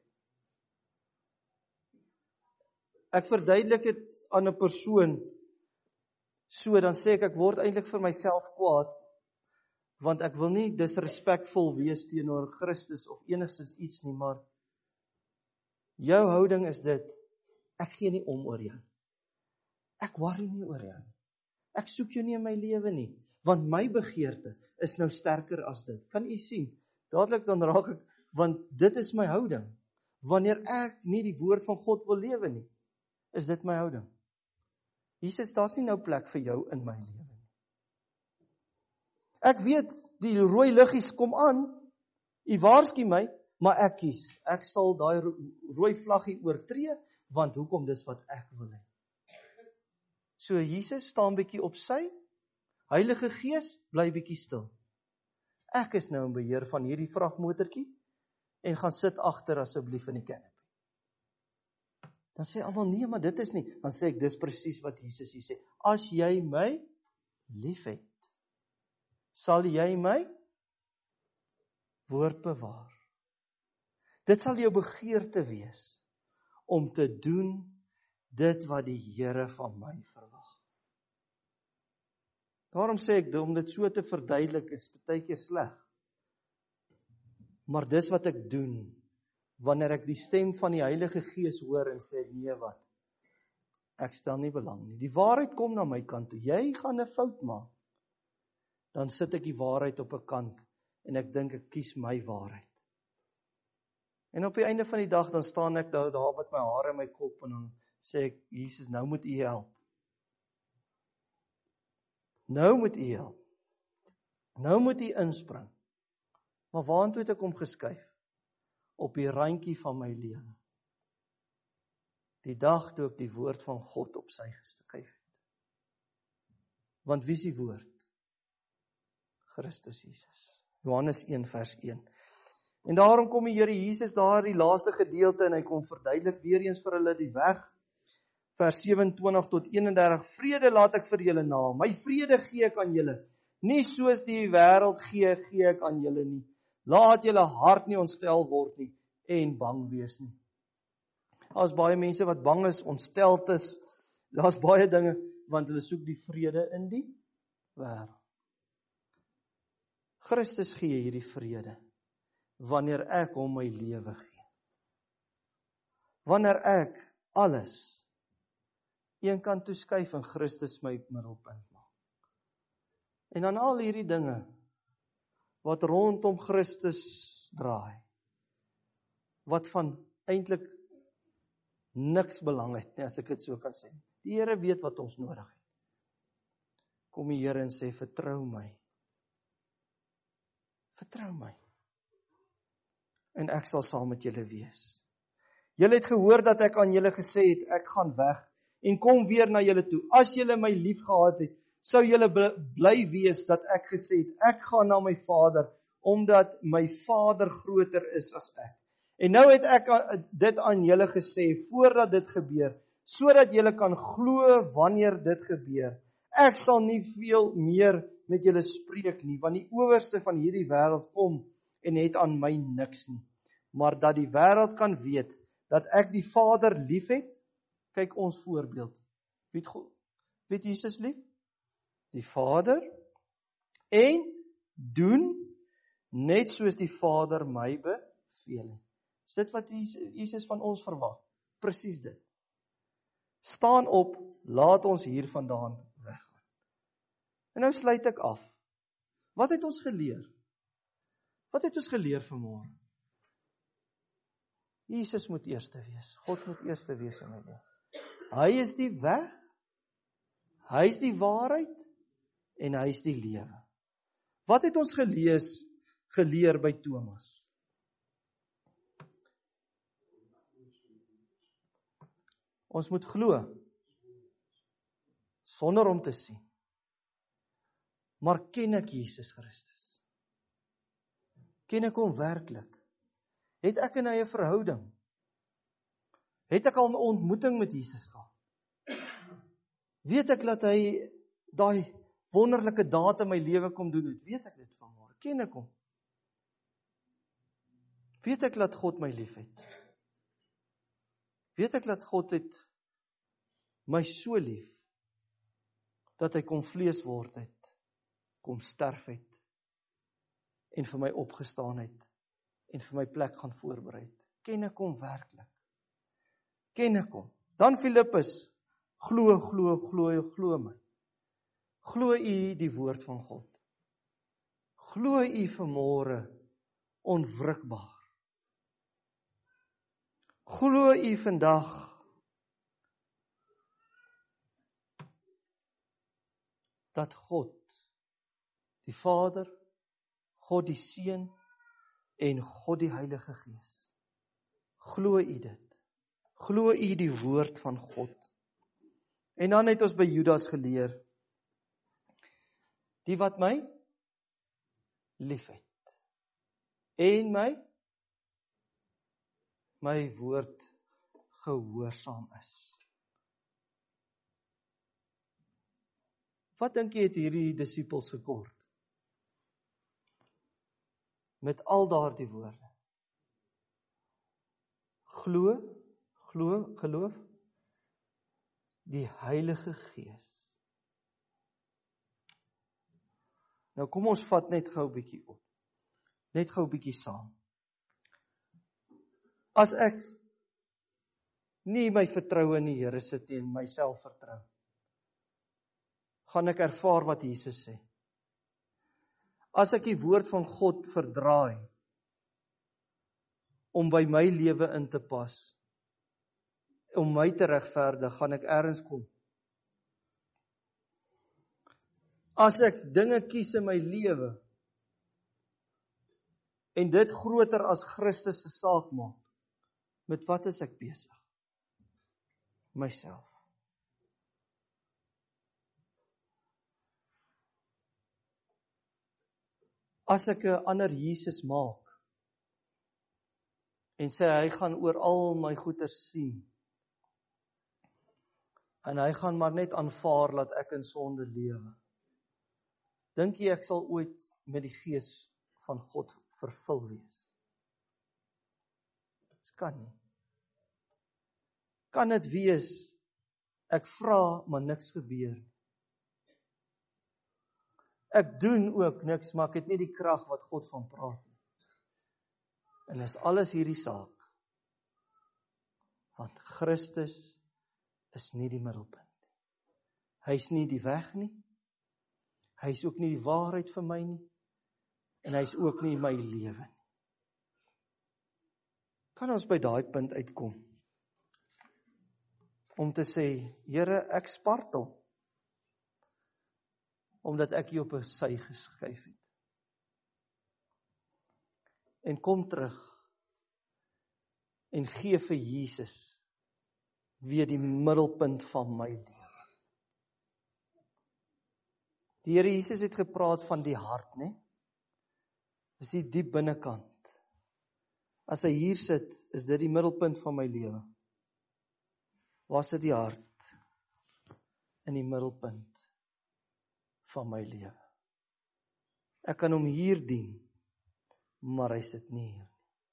Ek verduidelik dit aan 'n persoon, so dan sê ek, ek word eintlik vir myself kwaad, want ek wil nie disrespekvol wees teenoor Christus of enigstens iets nie, maar jou houding is dit, ek gee nie om oor jou. Ek worry nie oor jou. Ek soek jou nie in my lewe nie, want my begeerte is nou sterker as dit. Kan u sien? Dadelik dan raak ek, want dit is my houding. Wanneer ek nie die woord van God wil lewe nie, is dit my houding. Jesus, daar's nie nou plek vir jou in my lewe nie. Ek weet, die rooi liggies kom aan, u waarsku my, maar ek kies. Ek sal daai rooi vlaggie oortree, want hoekom dis wat ek wil hê. So Jesus staan bietjie op sy, Heilige Gees bly bietjie stil. Ek is nou in beheer van hierdie vragmotortjie en gaan sit agter asseblief in die canopy. Dan sê almal nee, maar dit is nie. Dan sê ek dis presies wat Jesus hier sê. As jy my liefhet, sal jy my woord bewaar. Dit sal jou begeerte wees om te doen dit wat die Here van my verwag. Daarom sê ek, om dit so te verduidelik is baie keer sleg. Maar dis wat ek doen, wanneer ek die stem van die Heilige Gees hoor en sê, nee wat, ek stel nie belang nie. Die waarheid kom na my kant toe, jy gaan 'n fout maak. Dan sit ek die waarheid op 'n kant, en ek dink ek kies my waarheid. En op die einde van die dag, dan staan ek daar, daar met my hare in my kop, en dan sê ek, Jesus, nou moet u help. Nou moet u help. Nou moet u inspring. Maar waartoe het ek hom geskuif? Op die randjie van my lewe. Die dag toe ek die woord van God op sy geskuif het. Want wie is die woord? Christus Jesus. Johannes een vers een. En daarom kom die Here Jesus daar die laaste gedeelte en hy kom verduidelik weer eens vir hulle die weg. Vers sewe-en-twintig tot een-en-dertig, vrede laat ek vir julle na, my vrede gee ek aan julle, nie soos die wêreld gee, gee ek aan julle nie. Laat julle hart nie ontstel word nie, en bang wees nie. Daar's baie mense wat bang is, ontsteld is, daar's baie dinge, want hulle soek die vrede in die wêreld. Christus gee hierdie vrede, wanneer ek hom my lewe gee. Wanneer ek alles een kant toeskuif en Christus my middelpunt maak. En dan al hierdie dinge wat rondom Christus draai, wat van eintlik niks belang het, nie, as ek dit so kan sê. Die Here weet wat ons nodig het. Kom die Here en sê, vertrou my. Vertrou my. En ek sal saam met julle wees. Julle het gehoor dat ek aan julle gesê het, ek gaan weg en kom weer na julle toe. As julle my lief gehad het, sou julle bly wees dat ek gesê het, ek gaan na my Vader, omdat my Vader groter is as ek. En nou het ek dit aan julle gesê, voordat dit gebeur, sodat julle kan glo wanneer dit gebeur. Ek sal nie veel meer met julle spreek nie, want die owerste van hierdie wêreld kom en het aan my niks nie. Maar dat die wêreld kan weet, dat ek die Vader lief het, kyk ons voorbeeld. Wie het, wie het Jesus lief? Die Vader, en doen net soos die Vader my beveel het. Is dit wat Jesus van ons verwag? Presies dit. Staan op, laat ons hier vandaan weggaan. En nou sluit ek af. Wat het ons geleer? Wat het ons geleer vanmôre? Jesus moet eerste wees. God moet eerste wees in my lewe. Hy is die weg, hy is die waarheid, en hy is die lewe. Wat het ons gelees, geleer by Thomas? Ons moet glo, sonder om te sien. Maar ken ek Jesus Christus? Ken ek hom werklik? Het ek en hy 'n verhouding? Het ek al 'n ontmoeting met Jesus gehad? Weet ek dat hy daai wonderlike daad in my lewe kom doen het? Weet ek dit vanmôre? Ken ek hom? Weet ek dat God my liefhet? Weet ek dat God het my so lief, dat hy kom vlees word het, kom sterf het, en vir my opgestaan het, en vir my plek gaan voorberei het. Ken ek hom werklik? Ken ek hom? Dan Filippus, glo, glo, glo, glo my. Glo u die woord van God. Glo u vanmôre onwrikbaar. Glo u vandag dat God, die Vader, God die Seun en God die Heilige Gees. Glo u dit? Glo u die woord van God? En dan het ons by Judas geleer, die wat my liefhet en my my woord gehoorsaam is. Wat dink jy het hierdie disippels gekort? Met al daardie woorde. Glo, glo, geloof, die Heilige Gees. Nou kom ons vat net gou 'n bietjie op. Net gou 'n bietjie saam. As ek nie my vertroue in die Here sit en myself vertrou, gaan ek ervaar wat Jesus sê. As ek die woord van God verdraai, om by my lewe in te pas, om my te regverdig, gaan ek ergens kom. As ek dinge kies in my lewe, en dit groter as Christus se saak maak, met wat is ek besig? Myself. As ek 'n ander Jesus maak, en sê hy gaan oor al my goeders sien, en hy gaan maar net aanvaar dat ek in sonde lewe, dink jy ek sal ooit met die Gees van God vervul wees? Dit kan nie. Kan dit wees, ek vra, maar niks gebeur. Ek doen ook niks, maar ek het nie die krag wat God van praat nie. En is alles hierdie saak. Want Christus is nie die middelpunt. Hy is nie die weg nie. Hy is ook nie die waarheid vir my nie. En hy is ook nie my lewe nie. Kan ons by daai punt uitkom? Om te sê, Here, ek spartel. Omdat ek U op 'n sy geskuif het. En kom terug. En gee vir Jesus weer die middelpunt van my lewe. Die Here Jesus het gepraat van die hart, né? Dis die diep binnekant. As hy hier sit, is dit die middelpunt van my lewe. Waar sit die hart in die middelpunt van my lewe? Ek kan hom hier dien, maar hy sit nie hier.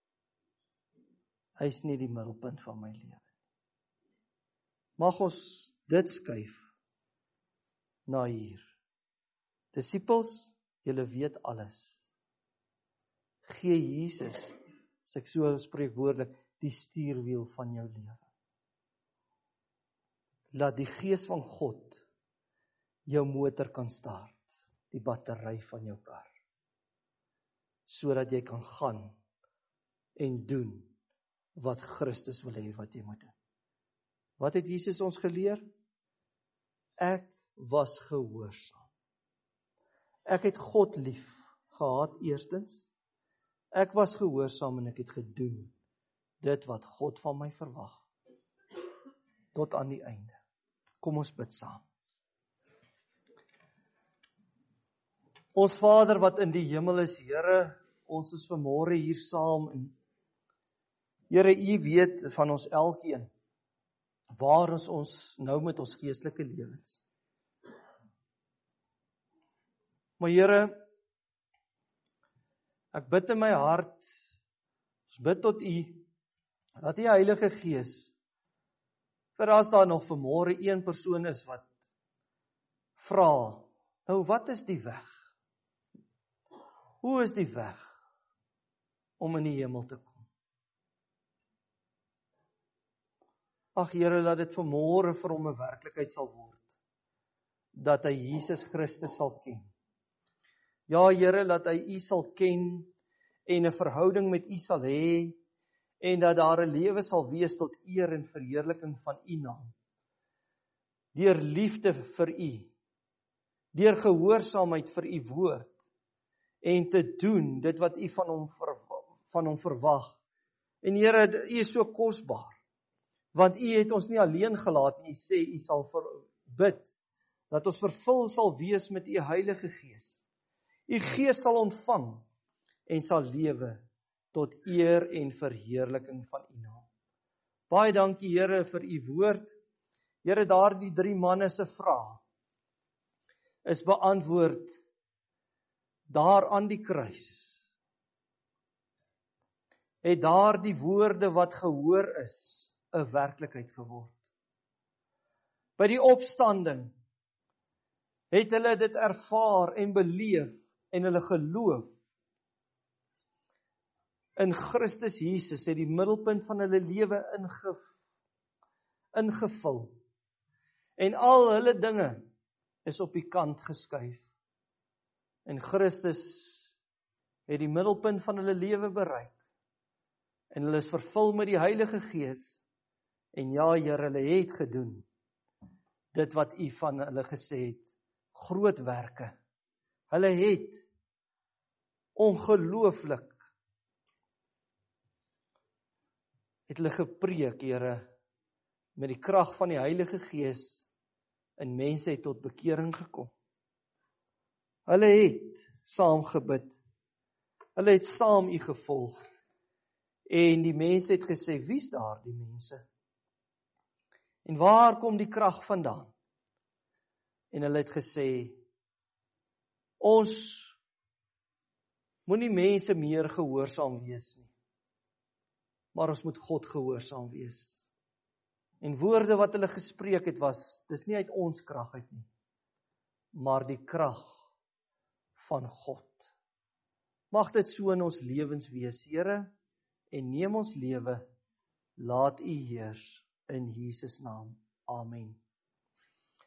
Hy is nie die middelpunt van my lewe. Mag ons dit skuif na hier. Disippels, julle weet alles. Gee Jesus, as ek so spreekwoordelik, die stuurwiel van jou lewe. Laat die Gees van God jou motor kan start, die battery van jou kar, sodat jy kan gaan en doen wat Christus wil hê wat jy moet doen. Wat het Jesus ons geleer? Ek was gehoorsaam. Ek het God lief gehad eerstens. Ek was gehoorsaam en ek het gedoen dit wat God van my verwag. Tot aan die einde. Kom ons bid saam. Ons Vader wat in die hemel is, Here, ons is vanmôre hier saam. En Here, U weet van ons elkeen, waar is ons nou met ons geestelike lewens. Maar Here, ek bid in my hart, ons bid tot U, dat die Heilige Gees, vir as daar nog vanmôre een persoon is wat vra, nou wat is die weg? Hoe is die weg om in die hemel te kom? Ag Here, laat dit vanmôre vir hom 'n werklikheid sal word, dat hy Jesus Christus sal ken. Ja Here, dat hy U sal ken en 'n verhouding met U sal hê en dat daar 'n lewe sal wees tot eer en verheerliking van U naam. Deur liefde vir U, deur gehoorsaamheid vir U woord en te doen dit wat U van hom van hom verwag. En Here, U is so kosbaar, want U het ons nie alleen gelaat nie. U sê U sal bid dat ons vervul sal wees met U Heilige Gees. U Gees sal ontvang en sal lewe tot eer en verheerliking van U naam. Baie dankie Here vir U woord. Here, daardie drie manne se vraag is beantwoord daar aan die kruis. Het daardie woorde wat gehoor is 'n werklikheid geword. By die opstanding het hulle dit ervaar en beleef en hulle geloof in Christus Jesus het die middelpunt van hulle lewe inge, ingevul. En al hulle dinge is op die kant geskuif. En Christus het die middelpunt van hulle lewe bereik. En hulle is vervul met die Heilige Gees. En ja, Here, hulle het gedoen dit wat U van hulle gesê het. Groot werke. Hulle het ongelooflik het hulle gepreek, Here, met die krag van die Heilige Gees en mense het tot bekering gekom. Hulle het saam gebid. Hulle het saam U gevolg. En die mense het gesê, wie's daar die mense? En waar kom die krag vandaan? En hulle het gesê, ons moenie mense meer gehoorsaam wees nie, maar ons moet God gehoorsaam wees. En woorde wat hulle gespreek het was, dis nie uit ons krag uit nie, maar die krag van God. Mag dit so in ons lewens wees, Here, en neem ons lewe, laat U heers in Jesus naam. Amen.